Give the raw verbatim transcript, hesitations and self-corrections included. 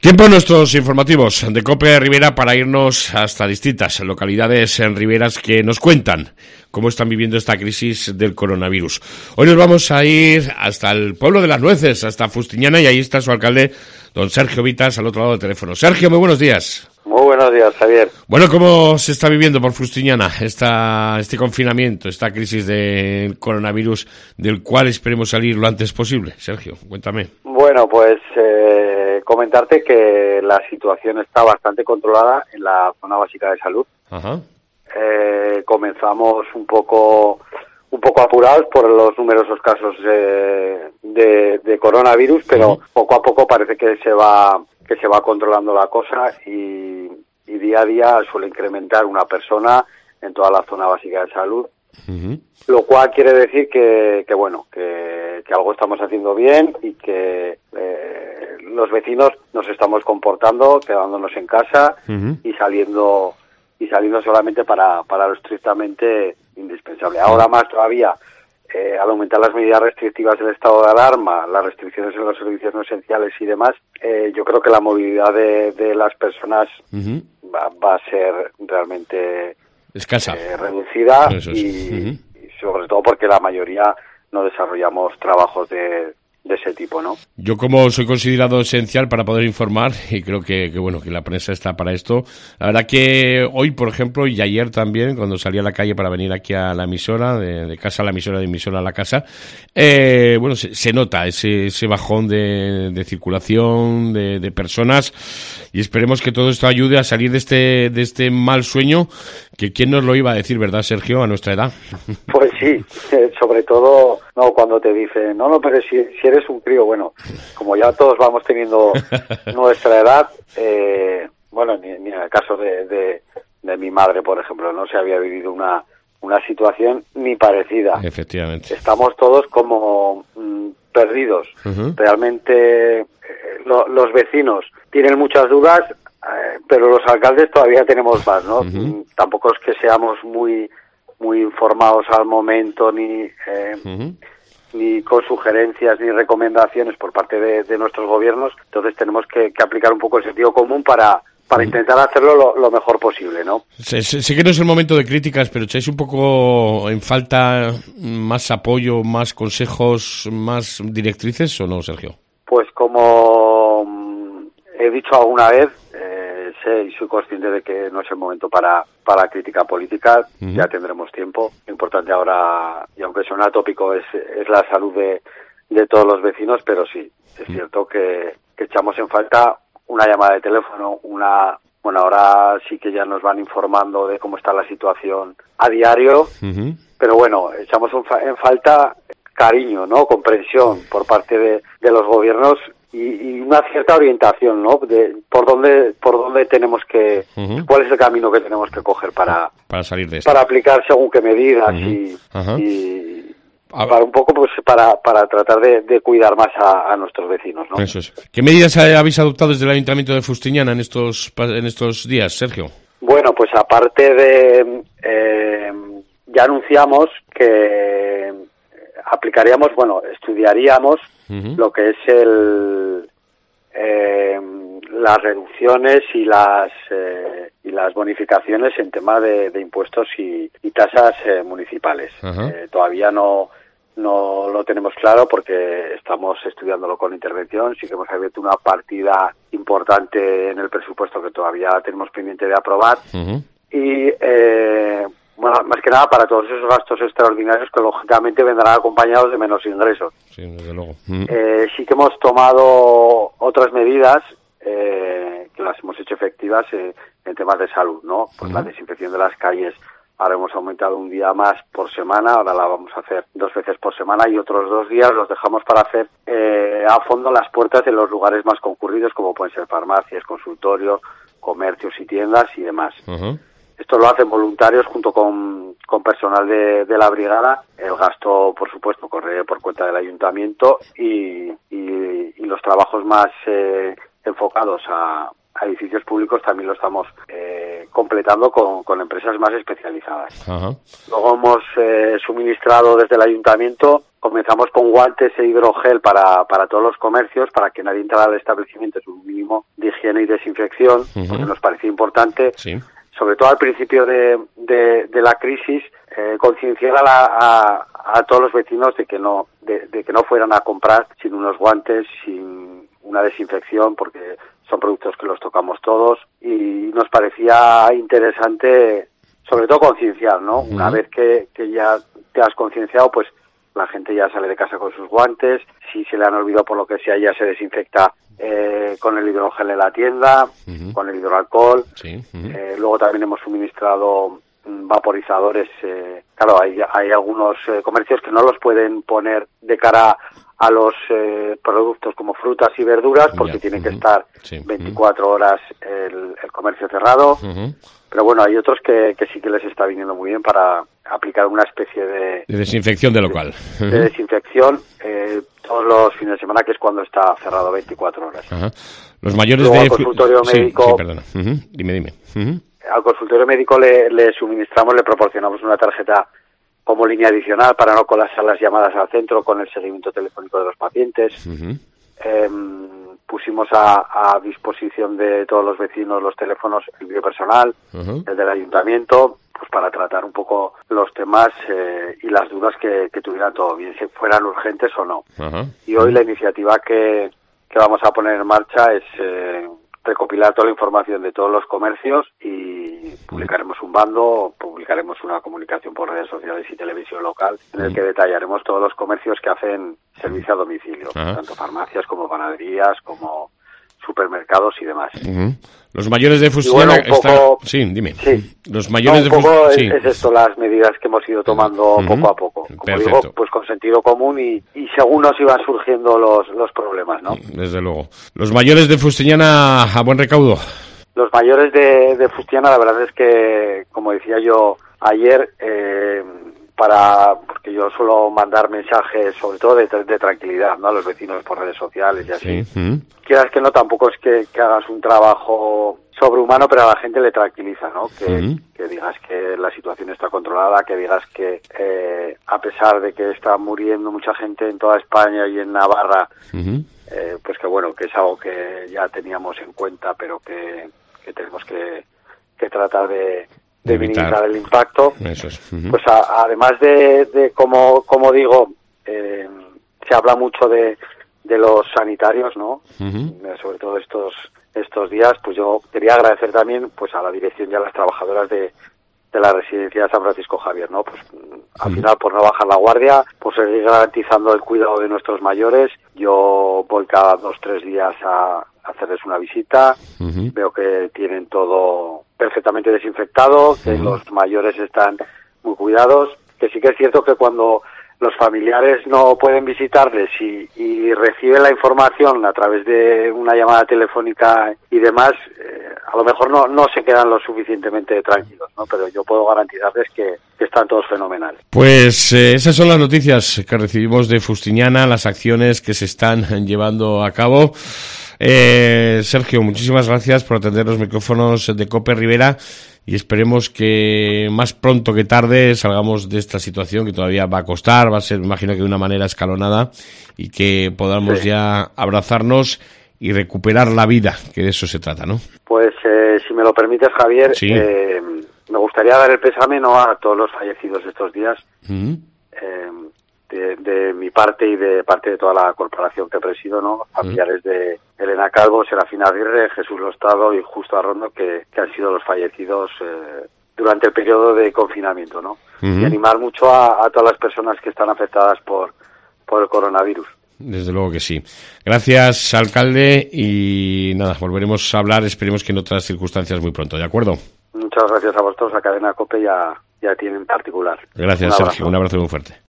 Tiempo en nuestros informativos de COPE Rivera para irnos hasta distintas localidades en Riberas que nos cuentan cómo están viviendo esta crisis del coronavirus. Hoy nos vamos a ir hasta el pueblo de Las Nueces, hasta Fustiñana, y ahí está su alcalde, don Sergio Vitas, al otro lado del teléfono. Sergio, muy buenos días. Muy buenos días, Javier. Bueno, ¿cómo se está viviendo por Fustiñana esta, este confinamiento, esta crisis del coronavirus, del cual esperemos salir lo antes posible? Sergio, cuéntame. Bueno, pues eh, comentarte que la situación está bastante controlada en la zona básica de salud. Ajá. Eh, comenzamos un poco un poco apurados por los numerosos casos eh, de, de coronavirus, pero uh-huh. poco a poco parece que se va que se va controlando la cosa y, y día a día suele incrementar una persona en toda la zona básica de salud. Uh-huh. Lo cual quiere decir que, que bueno, que, que algo estamos haciendo bien y que eh, los vecinos nos estamos comportando, quedándonos en casa uh-huh. y saliendo y saliendo solamente para, para lo estrictamente indispensable. Ahora más todavía, eh, al aumentar las medidas restrictivas del estado de alarma, las restricciones en los servicios no esenciales y demás, eh, yo creo que la movilidad de, de las personas uh-huh. va, va a ser realmente escasa, eh, reducida es. y, uh-huh. y sobre todo porque la mayoría no desarrollamos trabajos de, de ese tipo, ¿no? Yo, como soy considerado esencial para poder informar, y creo que, que bueno que la prensa está para esto, la verdad que hoy, por ejemplo, y ayer también, cuando salí a la calle para venir aquí a la emisora, de, de casa a la emisora, de emisora a la casa, eh, bueno, se, se nota ese, ese bajón de, de circulación, de, de personas, y esperemos que todo esto ayude a salir de este, de este mal sueño, que quién nos lo iba a decir, ¿verdad, Sergio, a nuestra edad? Pues sí, sobre todo no cuando te dicen, no, no, pero si, si eres un crío, bueno, como ya todos vamos teniendo nuestra edad, eh, bueno, ni, ni en el caso de, de, de mi madre, por ejemplo, no se había vivido una, una situación ni parecida. Efectivamente. Estamos todos como mm, perdidos. Uh-huh. Realmente eh, lo, los vecinos tienen muchas dudas, eh, pero los alcaldes todavía tenemos más, ¿no? Uh-huh. Tampoco es que seamos muy muy informados al momento, ni eh, uh-huh. ni con sugerencias ni recomendaciones por parte de, de nuestros gobiernos. Entonces tenemos que, que aplicar un poco el sentido común para para intentar hacerlo lo, lo mejor posible, ¿no? Sé, sé, sé que no es el momento de críticas, pero echáis un poco en falta más apoyo, más consejos, más directrices, ¿o no, Sergio? Pues como mm, he dicho alguna vez, eh, sé y soy consciente de que no es el momento para para crítica política. Uh-huh. Ya tendremos tiempo. Lo importante ahora, y aunque suena tópico, es es la salud de de todos los vecinos, pero sí, es uh-huh. cierto que, que echamos en falta una llamada de teléfono, una... Bueno, ahora sí que ya nos van informando de cómo está la situación a diario, uh-huh. pero bueno, echamos un fa- en falta cariño, ¿no? Comprensión por parte de, de los gobiernos y, y una cierta orientación, ¿no? De por dónde por dónde tenemos que... Uh-huh. ¿Cuál es el camino que tenemos que coger para... Para salir de esto. Para aplicar según qué medidas uh-huh. y... Uh-huh. y para un poco pues para para tratar de, de cuidar más a, a nuestros vecinos, ¿no? Eso es. ¿Qué medidas habéis adoptado desde el Ayuntamiento de Fustiñana en estos en estos días, Sergio? Bueno, pues aparte de eh, ya anunciamos que aplicaríamos, bueno, estudiaríamos uh-huh. lo que es el eh, las reducciones y las eh, y las bonificaciones en tema de, de impuestos y, y tasas eh, municipales. Uh-huh. Eh, todavía no no lo tenemos claro porque estamos estudiándolo con intervención. Sí que hemos abierto una partida importante en el presupuesto que todavía tenemos pendiente de aprobar. Uh-huh. Y eh, bueno, más que nada para todos esos gastos extraordinarios que lógicamente vendrán acompañados de menos ingresos. Sí, desde luego. Uh-huh. Eh, sí que hemos tomado otras medidas eh, que las hemos hecho efectivas eh, en temas de salud, ¿no? Pues uh-huh. la desinfección de las calles. Ahora hemos aumentado un día más por semana, ahora la vamos a hacer dos veces por semana y otros dos días los dejamos para hacer eh, a fondo las puertas de los lugares más concurridos, como pueden ser farmacias, consultorios, comercios y tiendas y demás. Uh-huh. Esto lo hacen voluntarios junto con, con personal de, de la brigada. El gasto, por supuesto, corre por cuenta del ayuntamiento y, y, y los trabajos más eh, enfocados a... a edificios públicos también lo estamos eh, completando con, con empresas más especializadas. Uh-huh. Luego hemos eh, suministrado desde el ayuntamiento, comenzamos con guantes e hidrogel para, para todos los comercios, para que nadie entrara al establecimiento sin un mínimo muchísimo de higiene y desinfección, uh-huh. porque nos parecía importante, sí. sobre todo al principio de, de, de la crisis, eh, concienciar a, la, a, a todos los vecinos de que no de, de que no fueran a comprar sin unos guantes, sin una desinfección, porque son productos que los tocamos todos, y nos parecía interesante, sobre todo concienciar, ¿no? Uh-huh. Una vez que, que ya te has concienciado, pues la gente ya sale de casa con sus guantes, si se le han olvidado por lo que sea, ya se desinfecta eh, con el hidrogel en la tienda, uh-huh. con el hidroalcohol. Sí, uh-huh. eh, luego también hemos suministrado vaporizadores. Eh, claro, hay, hay algunos eh, comercios que no los pueden poner de cara a los eh, productos como frutas y verduras, porque yeah. tiene uh-huh. que estar sí. veinticuatro uh-huh. horas el, el comercio cerrado. Uh-huh. Pero bueno, hay otros que, que sí que les está viniendo muy bien para aplicar una especie de... De desinfección de local. De, de desinfección eh, todos los fines de semana, que es cuando está cerrado veinticuatro horas. Uh-huh. Los mayores Luego, de... al consultorio sí, médico... Sí, perdona. Uh-huh. Dime, dime. Uh-huh. Al consultorio médico le, le suministramos, le proporcionamos una tarjeta como línea adicional para no colapsar las llamadas al centro con el seguimiento telefónico de los pacientes. Uh-huh. Eh, pusimos a, a disposición de todos los vecinos los teléfonos, el biopersonal, uh-huh. el del ayuntamiento, pues para tratar un poco los temas eh, y las dudas que, que tuvieran todo, bien si fueran urgentes o no. Uh-huh. Y hoy la iniciativa que, que vamos a poner en marcha es eh, recopilar toda la información de todos los comercios y publicaremos un bando, publicaremos una comunicación por redes sociales y televisión local en el que detallaremos todos los comercios que hacen servicio a domicilio, uh-huh. tanto farmacias como panaderías, como supermercados y demás. Uh-huh. Los mayores de Fustiana bueno, un poco, está... Sí, dime. Sí. Los mayores no, un de poco Fust... es, sí. es esto, las medidas que hemos ido tomando uh-huh. poco a poco. Como Perfecto. digo, pues con sentido común y, y según nos iban surgiendo los, los problemas, ¿no? Desde luego. Los mayores de Fustiana a buen recaudo. Los mayores de, de Fustiana, la verdad es que, como decía yo ayer, eh, para porque yo suelo mandar mensajes, sobre todo de, de tranquilidad, ¿no? A los vecinos por redes sociales y así. Sí. Uh-huh. Quieras que no, tampoco es que, que hagas un trabajo sobrehumano, pero a la gente le tranquiliza, ¿no? Que, uh-huh. que digas que la situación está controlada, que digas que eh, a pesar de que está muriendo mucha gente en toda España y en Navarra, uh-huh. eh, pues que bueno, que es algo que ya teníamos en cuenta, pero que, que tenemos que, que tratar de, de minimizar el impacto. Eso es. Uh-huh. Pues a, además de, de como, como digo, eh, se habla mucho de, de los sanitarios, ¿no? Uh-huh. Sobre todo estos estos días, pues yo quería agradecer también pues a la dirección y a las trabajadoras de, de la residencia de San Francisco Javier, ¿no? Pues al uh-huh. final, por no bajar la guardia, por seguir garantizando el cuidado de nuestros mayores. Yo voy cada dos, tres días a hacerles una visita, uh-huh. veo que tienen todo perfectamente desinfectado, que uh-huh. los mayores están muy cuidados, que sí que es cierto que cuando los familiares no pueden visitarles y, y reciben la información a través de una llamada telefónica y demás, eh, a lo mejor no, no se quedan lo suficientemente tranquilos, ¿no? Pero yo puedo garantizarles que, que están todos fenomenales. Pues eh, esas son las noticias que recibimos de Fustiñana, las acciones que se están llevando a cabo. Eh, Sergio, muchísimas gracias por atender los micrófonos de COPE Rivera y esperemos que más pronto que tarde salgamos de esta situación que todavía va a costar, va a ser, me imagino que de una manera escalonada, y que podamos sí. ya abrazarnos y recuperar la vida, que de eso se trata, ¿no? Pues eh, si me lo permites, Javier, sí. eh, me gustaría dar el pésame no a todos los fallecidos estos días, uh-huh. eh, de, de mi parte y de parte de toda la corporación que presido, ¿no? Familiares uh-huh. de Elena Calvo, Serafina Aguirre, Jesús Lostado y Justo Arrondo, que, que han sido los fallecidos eh, durante el periodo de confinamiento, ¿no? Uh-huh. Y animar mucho a, a todas las personas que están afectadas por, por el coronavirus. Desde luego que sí. Gracias, alcalde, y nada, volveremos a hablar, esperemos que en otras circunstancias muy pronto, ¿de acuerdo? Muchas gracias a vosotros, a Cadena COPE y a, y a ti en particular. Gracias, Sergio, un abrazo muy fuerte.